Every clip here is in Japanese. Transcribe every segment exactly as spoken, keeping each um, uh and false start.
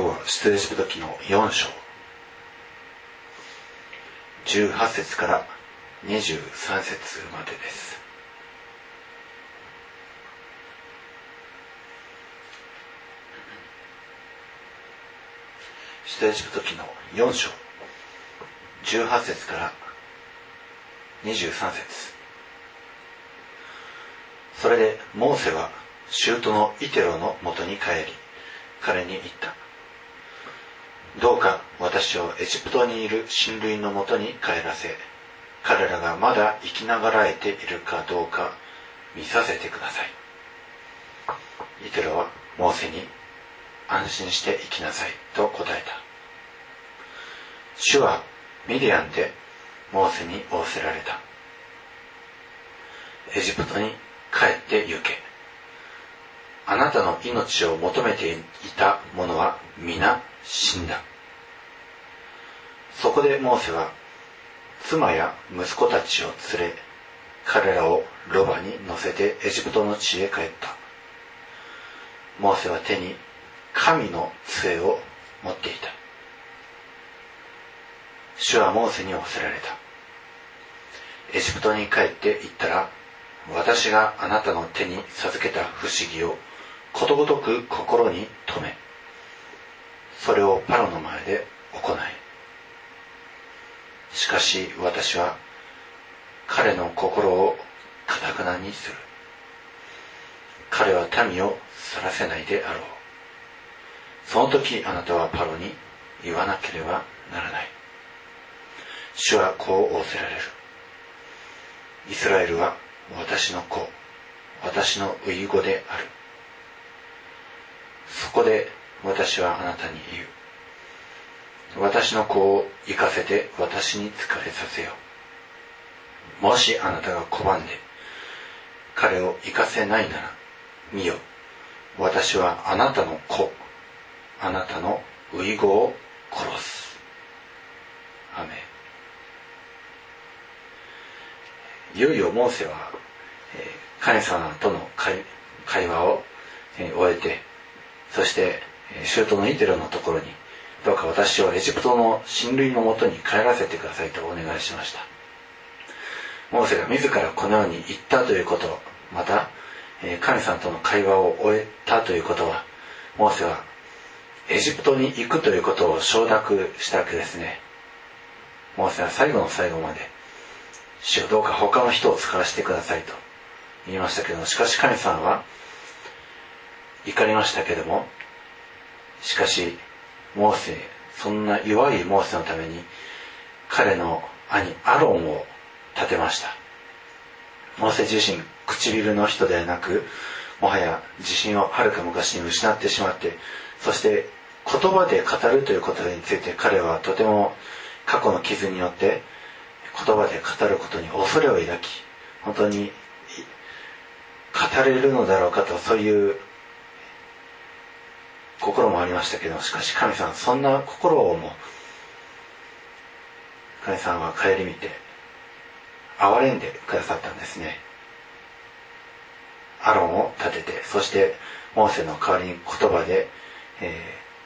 今日は出エジプト記のよん章じゅうはち節からにじゅうさん節までです。出エジプト記のよん章じゅうはち節からにじゅうさん節。それでモーセは舅のイテロのもとに帰り、彼に言った。どうか私をエジプトにいる親類のもとに帰らせ、彼らがまだ生きながらえているかどうか見させてください。イテロはモーセに、安心して生きなさいと答えた。主はミディアンでモーセに仰せられた。エジプトに帰って行け。あなたの命を求めていた者は皆死んだ。そこでモーセは妻や息子たちを連れ、彼らをロバに乗せてエジプトの地へ帰った。モーセは手に神の杖を持っていた。主はモーセに仰せられた。エジプトに帰って行ったら、私があなたの手に授けた不思議をことごとく心に留め、それをパロの前で行い。しかし私は彼の心を堅くなにする。彼は民を去らせないであろう。その時あなたはパロに言わなければならない。主はこう仰せられる。イスラエルは私の子、私の初子である。そこで私はあなたに言う。私の子を生かせて私に仕えさせよう。もしあなたが拒んで彼を生かせないなら、見よ、私はあなたの子、あなたの初子を殺す。アメン。いよいよモーセは、えー、神様との 会, 会話を、えー、終えて、そして舅のイテロのところに、どうか私をエジプトの親類のもとに帰らせてくださいとお願いしました。モーセが自らこのように言ったということ、また神様との会話を終えたということは、モーセはエジプトに行くということを承諾したわけですね。モーセは最後の最後まで、主よどうか他の人を使わせてくださいと言いましたけど、しかし神様は怒りましたけども、しかしモーセ、そんな弱いモーセのために彼の兄アロンを立てました。モーセ自身唇の人ではなく、もはや自信をはるか昔に失ってしまって、そして言葉で語るということについて彼はとても過去の傷によって言葉で語ることに恐れを抱き、本当に語れるのだろうかと、そういう心もありましたけど、しかし神様、そんな心をも神様は顧みて憐れんでくださったんですね。アロンを立てて、そしてモーセの代わりに言葉で、え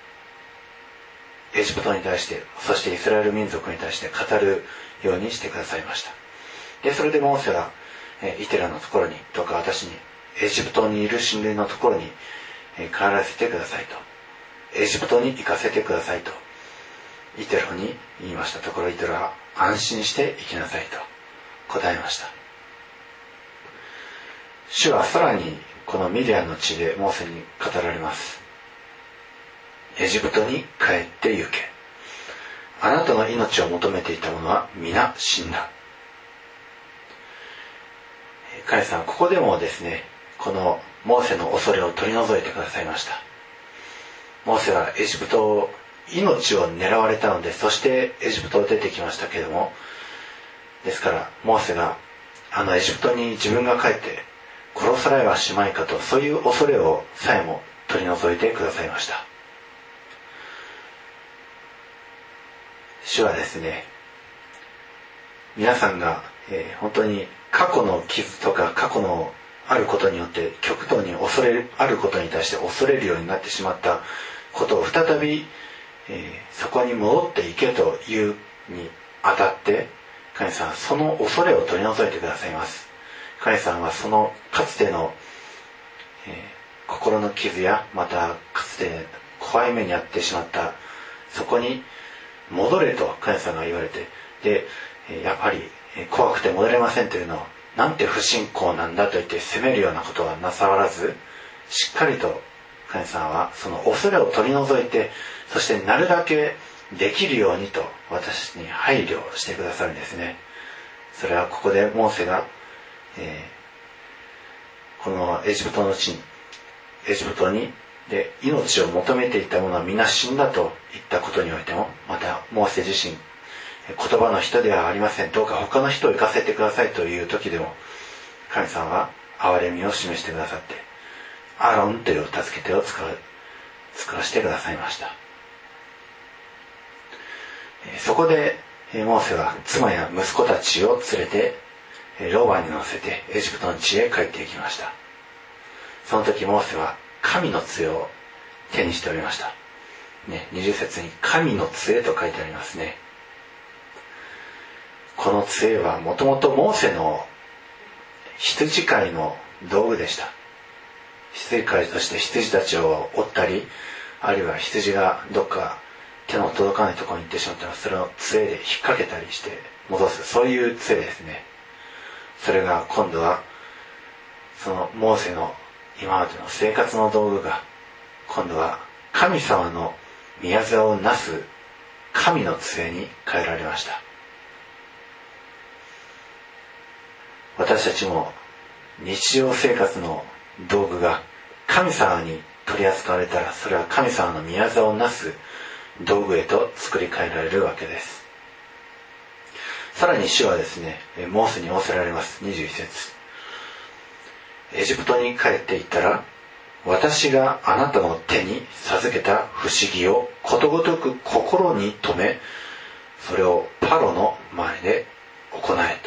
ー、エジプトに対して、そしてイスラエル民族に対して語るようにしてくださいました。で、それでモーセは、えー、イテラのところに、どうか私にエジプトにいる親類のところに、えー、帰らせてくださいと、エジプトに行かせてくださいとイテロに言いましたところ、イテロは安心して行きなさいと答えました。主はさらにこのミディアンの地でモーセに語られます。エジプトに帰って行け。あなたの命を求めていた者は皆死んだ。神様、ここでもですね、このモーセの恐れを取り除いてくださいました。モーセはエジプトを、命を狙われたので、そしてエジプトを出てきましたけれども、ですからモーセがあのエジプトに自分が帰って殺されはしまいかと、そういう恐れをさえも取り除いてくださいました。主はですね、皆さんが、えー、本当に過去の傷とか過去のあることによって極度に恐れあることに対して恐れるようになってしまったことを再び、えー、そこに戻っていけというにあたって神様はその恐れを取り除いてくださいます。神様はそのかつての、えー、心の傷やまたかつて怖い目に遭ってしまったそこに戻れと神様が言われて、でやっぱり怖くて戻れませんというのをなんて不信仰なんだと言って責めるようなことはなさらず、しっかりと神様はその恐れを取り除いて、そしてなるだけできるようにと私に配慮してくださるんですね。それはここでモーセが、えー、このエジプトの地にエジプトにで命を求めていた者は皆死んだと言ったことにおいても、またモーセ自身言葉の人ではありません、どうか他の人を行かせてくださいという時でも神様は憐れみを示してくださって、アロンという助け手を使う使わせてくださいました。そこでモーセは妻や息子たちを連れてローバに乗せてエジプトの地へ帰っていきました。その時モーセは神の杖を手にしておりました、ね、にじゅう節に神の杖と書いてありますね。この杖はもともとモーセの羊飼いの道具でした。羊飼いとして羊たちを追ったり、あるいは羊がどっか手の届かないところに行ってしまったらそれを杖で引っ掛けたりして戻す、そういう杖ですね。それが今度はそのモーセの今までの生活の道具が今度は神様の宮業をなす神の杖に変えられました。私たちも日常生活の道具が神様に取り扱われたら、それは神様の宮業をなす道具へと作り変えられるわけです。さらに主はですね、モーセに仰せられます。にじゅういち節、エジプトに帰っていったら私があなたの手に授けた不思議をことごとく心に留め、それをパロの前で行え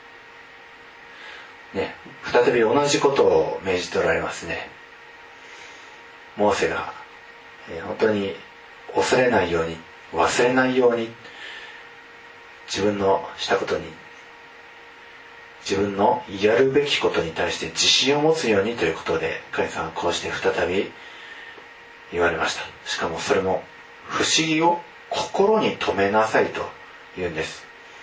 と、ね、再び同じことを命じておられますね。モーセが、えー、本当に恐れないように忘れないように自分のしたことに自分のやるべきことに対して自信を持つようにということで神様はこうして再び言われました。しかもそれも不思議を心に留めなさいと言うんです。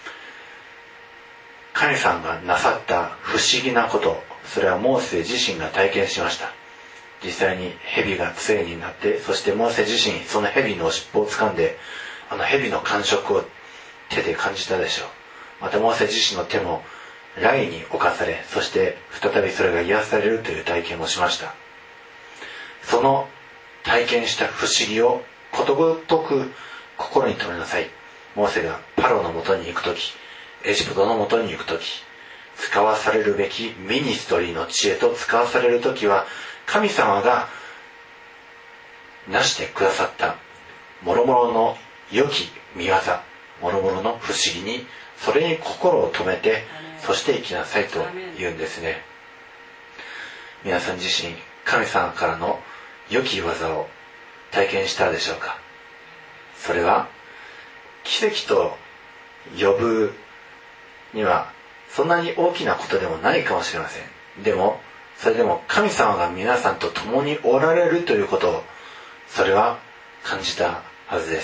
神様がなさった不思議なこと、それはモーセ自身が体験しました。実際に蛇が杖になって、そしてモーセ自身その蛇の尻尾を掴んであの蛇の感触を手で感じたでしょう。またモーセ自身の手も雷に侵され、そして再びそれが癒されるという体験もしました。その体験した不思議をことごとく心に留めなさい。モーセがパロのもとに行くとき、エジプトのもとに行くとき、使わされるべきミニストリーの知恵と使わされるときは神様がなしてくださった諸々の良き見業、諸々の不思議にそれに心を留めて、そして生きなさいと言うんですね。皆さん自身神様からの良き技を体験したでしょうか。それは奇跡と呼ぶにはそんなに大きなことでもないかもしれません。でもそれでも神様が皆さんと共におられるということを、それは感じたはずです。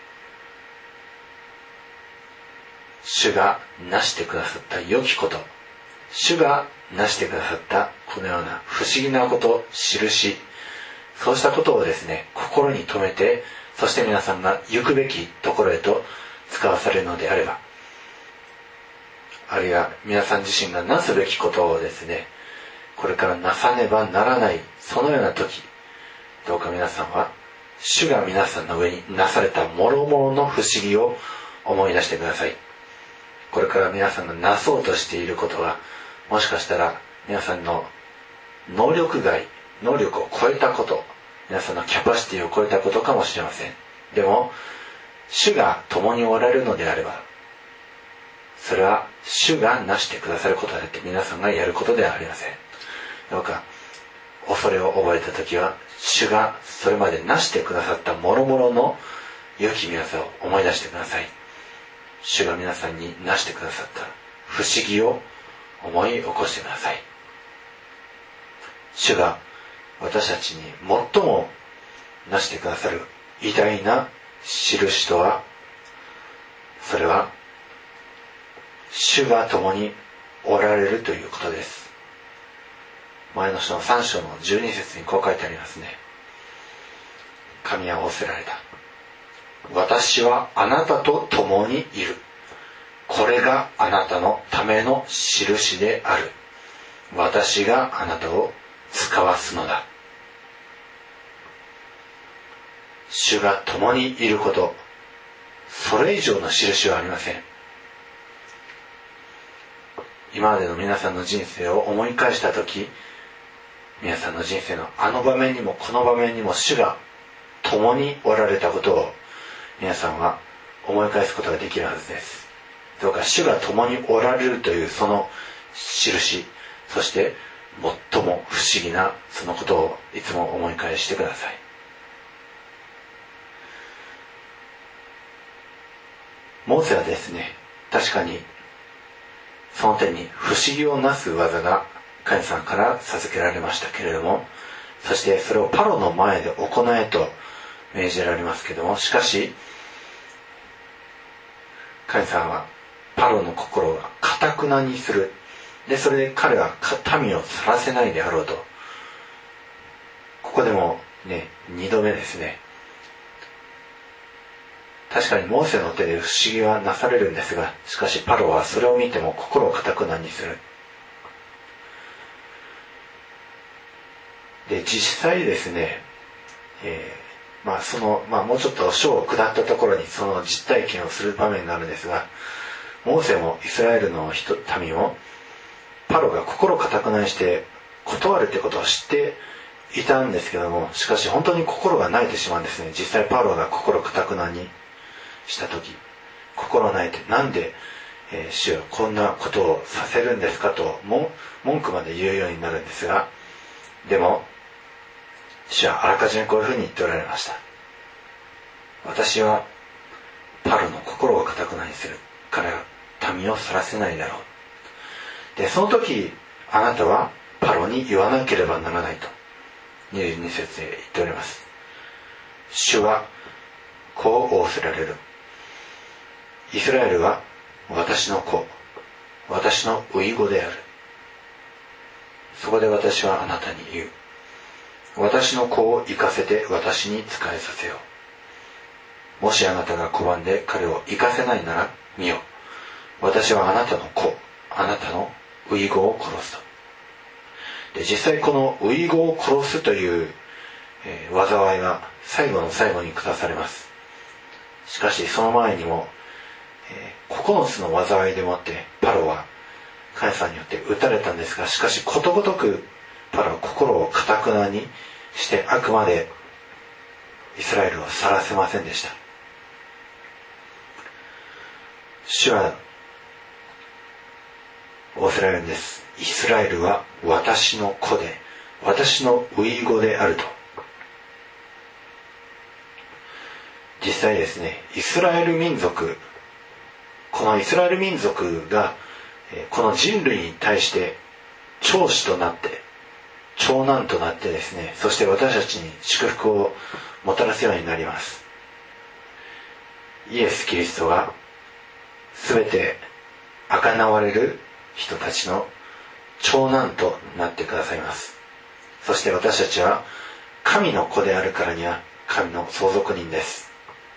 主がなしてくださった良きこと、主がなしてくださったこのような不思議なこと、印、そうしたことをですね、心に留めて、そして皆さんが行くべきところへと使わされるのであれば、あるいは皆さん自身がなすべきことをですね、これからなさねばならない、そのような時、どうか皆さんは主が皆さんの上になされた諸々の不思議を思い出してください。これから皆さんがなそうとしていることは、もしかしたら皆さんの能力外、能力を超えたこと、皆さんのキャパシティを超えたことかもしれません。でも主が共におられるのであれば、それは主がなしてくださることであって、皆さんがやることではありません。どうか恐れを覚えたときは主がそれまでなしてくださった諸々の良き御業を思い出してください。主が皆さんになしてくださった不思議を思い起こしてください。主が私たちに最もなしてくださる偉大な印とは、それは主が共におられるということです。前の書のさん章のじゅうに節にこう書いてありますね。神は仰せられた。私はあなたと共にいる。これがあなたのための印である。私があなたを使わすのだ。主が共にいること、それ以上の印はありません。今までの皆さんの人生を思い返したとき、皆さんの人生のあの場面にもこの場面にも主が共におられたことを皆さんは思い返すことができるはずです。どうか主が共におられるというその印、そして最も不思議なそのことをいつも思い返してください。モーセはですね、確かにその点に不思議をなす技が神様から授けられましたけれども、そしてそれをパロの前で行えと命じられますけれども、しかし神様はパロの心を堅くなにする。で、それで彼は民を去らせないであろうと。ここでもね、二度目ですね。確かにモーセの手で不思議はなされるんですが、しかしパロはそれを見ても心を堅くなにする。で、実際ですね、えー、まあその、まあもうちょっと章を下ったところにその実体験をする場面があるんですが、モーセもイスラエルの人民をパロが心堅くなにして断るってことを知っていたんですけども、しかし本当に心が萎えてしまうんですね。実際パロが心堅くなにした時、心萎えて、なんで、えー、主はこんなことをさせるんですかとも文句まで言うようになるんですが、でも主はあらかじめこういうふうに言っておられました。私はパロの心を堅くなにする。彼は民を去らせないだろう。で、その時あなたはパロに言わなければならないとにじゅうに節で言っております。主はこう仰せられる。イスラエルは私の子、私の初子である。そこで私はあなたに言う。私の子を生かせて私に仕えさせよう。もしあなたが拒んで彼を生かせないなら見よ。私はあなたの子、あなたの初子を殺すと。で、実際この初子を殺すという、えー、災いが最後の最後に下されます。しかしその前にも、えー、ここのつの災いでもってパロは神様によって撃たれたんですが、しかしことごとくパロは心を堅くなにしてあくまでイスラエルを去らせませんでした。主は仰せられるんです。イスラエルは私の子で私の初子であると。実際ですね、イスラエル民族、このイスラエル民族がこの人類に対して長子となって長男となってですね、そして私たちに祝福をもたらすようになります。イエス・キリストが全て贖われる人たちの長男となってくださいます。そして私たちは神の子であるからには神の相続人です。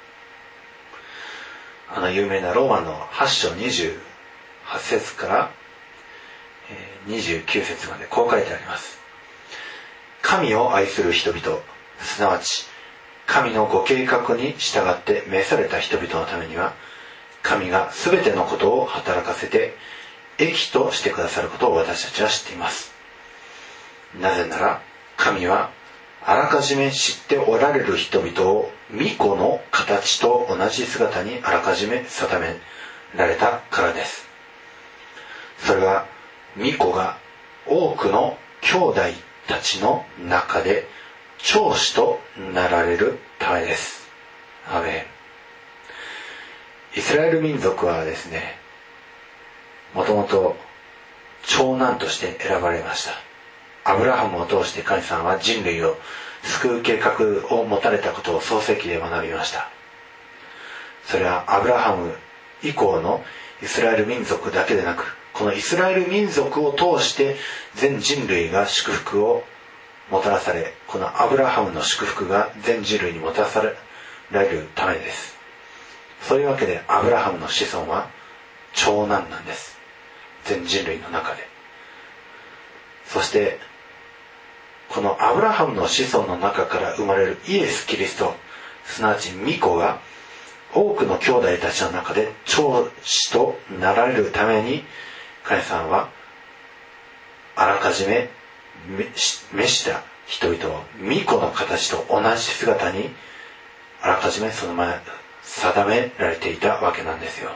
あの有名なローマのはち章にじゅうはち節からにじゅうきゅう節までこう書いてあります。神を愛する人々、すなわち神のご計画に従って召された人々のためには、神が全てのことを働かせて益としてくださることを私たちは知っています。なぜなら神はあらかじめ知っておられる人々を御子の形と同じ姿にあらかじめ定められたからです。それは御子が多くの兄弟たちの中で長子となられるためです。アーメン。イスラエル民族はですね、もともと長男として選ばれました。アブラハムを通して神様は人類を救う計画を持たれたことを創世記で学びました。それはアブラハム以降のイスラエル民族だけでなく、このイスラエル民族を通して全人類が祝福をもたらされ、このアブラハムの祝福が全人類にもたらされるためです。そういうわけでアブラハムの子孫は長男なんです。全人類の中で。そしてこのアブラハムの子孫の中から生まれるイエス・キリスト、すなわち御子が多くの兄弟たちの中で長子となられるために、神様はあらかじめ召した人々を御子の形と同じ姿にあらかじめその前定められていたわけなんですよ。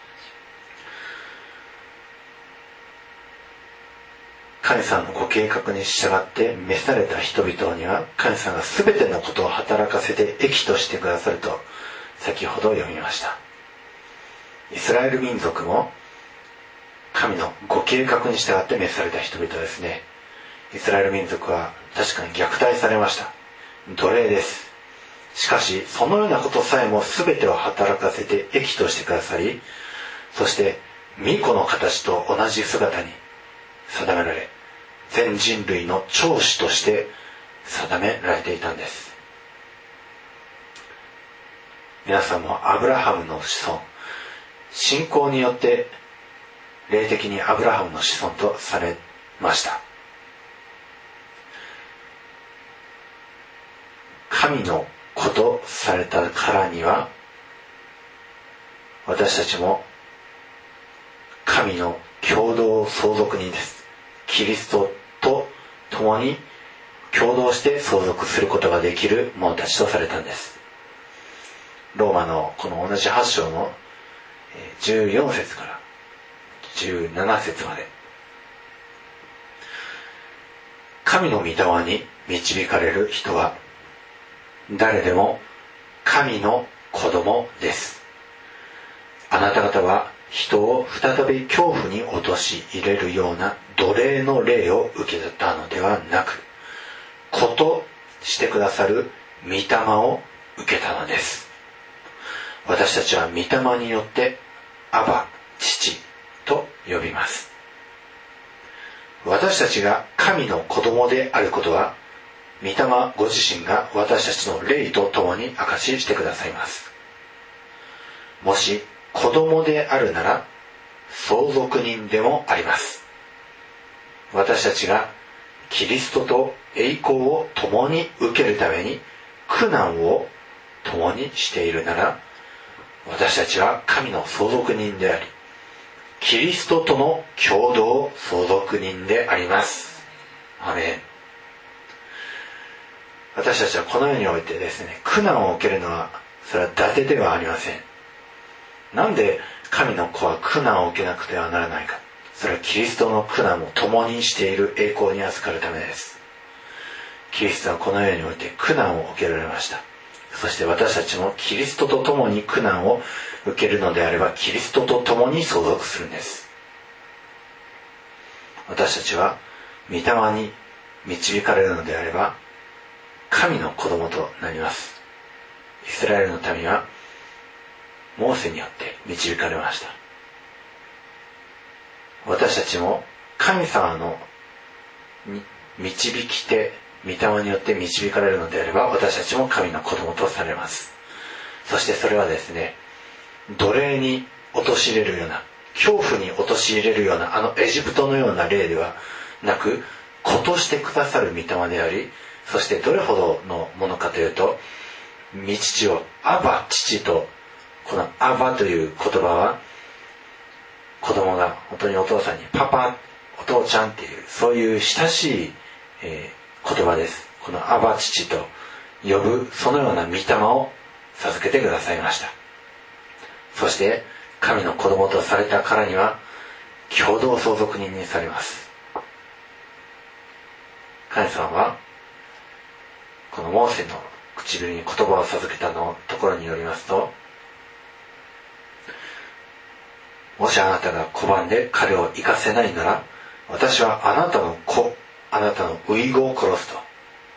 神様のご計画に従って召された人々には、神様が全てのことを働かせて益としてくださると先ほど読みました。イスラエル民族も神のご計画に従って召された人々ですね。イスラエル民族は確かに虐待されました。奴隷です。しかしそのようなことさえも全てを働かせて益としてくださり、そして御子の形と同じ姿に定められ、全人類の長子として定められていたんです。皆さんもアブラハムの子孫、信仰によって霊的にアブラハムの子孫とされました。神の子とされたからには、私たちも神の共同相続人です。キリストと共に共同して相続することができる者たちとされたんです。ローマのこの同じはち章のじゅうよん節からじゅうなな節まで、神の御霊に導かれる人は誰でも神の子供です。あなた方は人を再び恐怖に陥れるような奴隷の霊を受けたのではなく、子としてくださる御霊を受けたのです。私たちは御霊によってアバ、父と呼びます。私たちが神の子供であることは、御霊ご自身が私たちの霊と共に証ししてくださいます。もし子供であるなら相続人でもあります。私たちがキリストと栄光を共に受けるために苦難を共にしているなら、私たちは神の相続人であり、キリストとの共同相続人であります。アメン。私たちはこの世においてですね、苦難を受けるのはそれは伊達ではありません。なんで神の子は苦難を受けなくてはならないか。それはキリストの苦難を共にしている栄光に預かるためです。キリストはこの世において苦難を受けられました。そして私たちもキリストと共に苦難を受けるのであれば、キリストと共に相続するんです。私たちは御霊に導かれるのであれば神の子供となります。イスラエルの民はモーセによって導かれました。私たちも神様の導き手、御霊によって導かれるのであれば、私たちも神の子供とされます。そしてそれはですね、奴隷に陥れるような、恐怖に陥れるようなあのエジプトのような霊ではなく、子としてくださる御霊であり、そしてどれほどのものかというと、御父をアバ、父と、このアバという言葉は、子供が本当にお父さんにパパ、お父ちゃんっていう、そういう親しい、えー、言葉です。このアバ父と呼ぶそのような御霊を授けてくださいました。そして神の子供とされたからには共同相続人にされます。神様はここのモーセの唇に言葉を授けたのところによりますと、もしあなたが拒んで彼を行かせないなら、私はあなたの子、あなたの遺子を殺すと、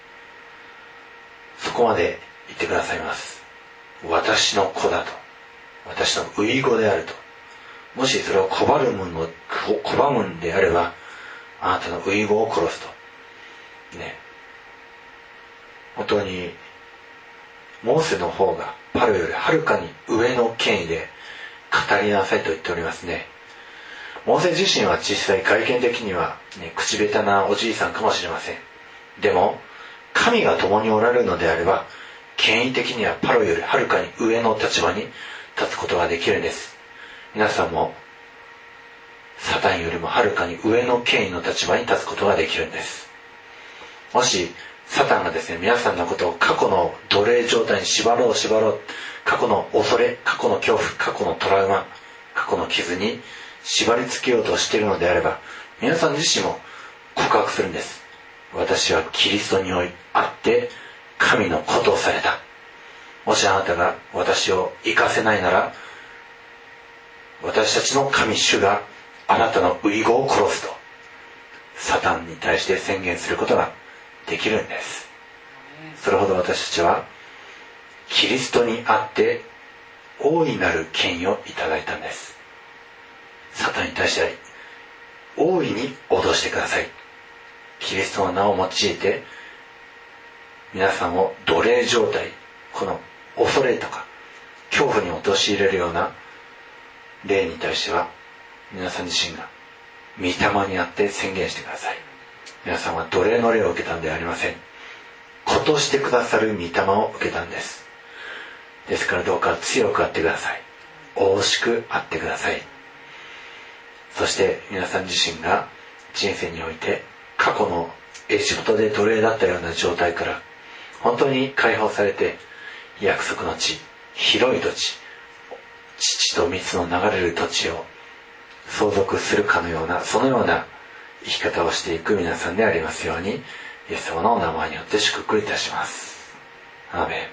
そこまで言ってくださいます。私の子だと、私の遺子であると。もしそれを拒むの拒むんであれば、あなたの遺子を殺すとね。本当にモーセの方がパロよりはるかに上の権威で語りなさいと言っておりますね。モーセ自身は実際外見的には、ね、口下手なおじいさんかもしれません。でも神が共におられるのであれば、権威的にはパロよりはるかに上の立場に立つことができるんです。皆さんもサタンよりもはるかに上の権威の立場に立つことができるんです。もしサタンがですね、皆さんのことを過去の奴隷状態に縛ろう縛ろう、過去の恐れ、過去の恐怖、過去のトラウマ、過去の傷に縛り付けようとしているのであれば、皆さん自身も告白するんです。私はキリストにあって神の子とされた。もしあなたが私を生かせないなら、私たちの神主があなたの遺子を殺すと、サタンに対して宣言することができるんです。それほど私たちはキリストにあって大いなる権威をいただいたんです。サタンに対して大いに脅してください。キリストの名を用いて皆さんを奴隷状態、この恐れとか恐怖に陥れるような霊に対しては、皆さん自身が御霊にあって宣言してください。皆さんは奴隷の霊を受けたんではありません。子としてくださる御霊を受けたんです。ですからどうか強くあってください。大しくあってください。そして皆さん自身が人生において過去のエジプトで奴隷だったような状態から本当に解放されて、約束の地、広い土地、乳と蜜の流れる土地を相続するかのような、そのような生き方をしていく皆さんでありますように、イエス様のお名前によって祝福いたします。アーメン。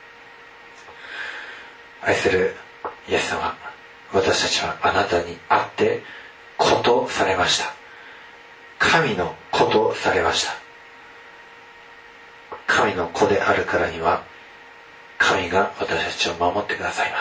愛するイエス様、私たちはあなたにあって子とされました。神の子とされました。神の子であるからには、神が私たちを守ってくださいます。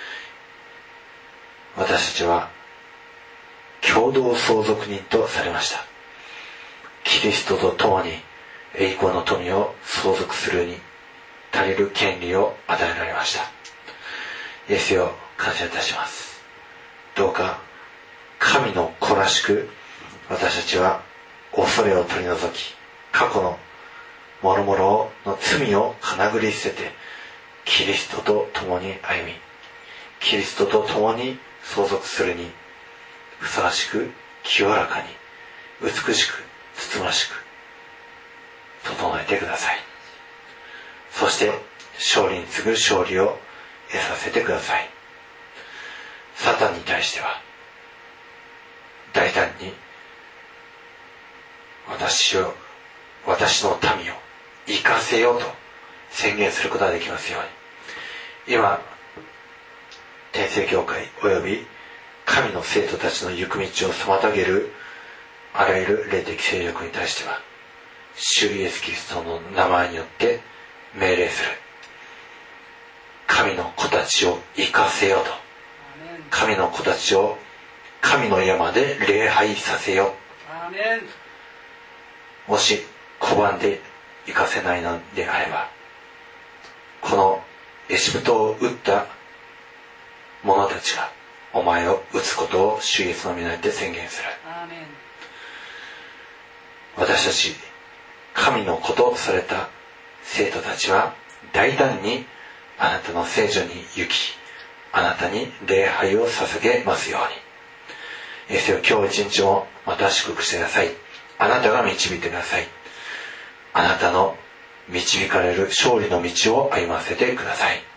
私たちは共同相続人とされました。キリストと共に栄光の富を相続するに足りる権利を与えられました。イエスよ、感謝いたします。どうか神の子らしく、私たちは恐れを取り除き、過去の諸々の罪をかなぐり捨てて、キリストと共に歩み、キリストと共に相続するにふさわしく、清らかに、美しく、つつましく整えてください。そして勝利に次ぐ勝利を得させてください。サタンに対しては大胆に、私を私の民を生かせようと宣言することができますように。今天聖教会および神の生徒たちの行く道を妨げるあらゆる霊的勢力に対しては、主イエスキリストの名前によって命令する。神の子たちを生かせようと、神の子たちを神の山で礼拝させよう。もし拒んで生かせないのであれば、このエジプトを撃った者たちがお前を撃つことを主イエスの皆によって宣言する。私たち神の子とされた生徒たちは大胆にあなたの聖所に行き、あなたに礼拝を捧げますように。イエスよ、今日一日もまた祝福してください。あなたが導いてください。あなたの導かれる勝利の道を歩ませてください。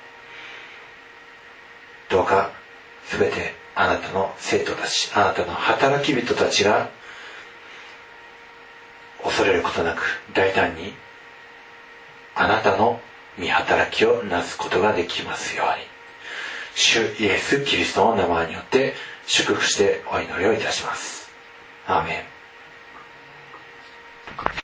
どうかすべてあなたの生徒たち、あなたの働き人たちが恐れることなく大胆にあなたの御働きをなすことができますように、主イエス・キリストの名前によって祝福してお祈りをいたします。アーメン。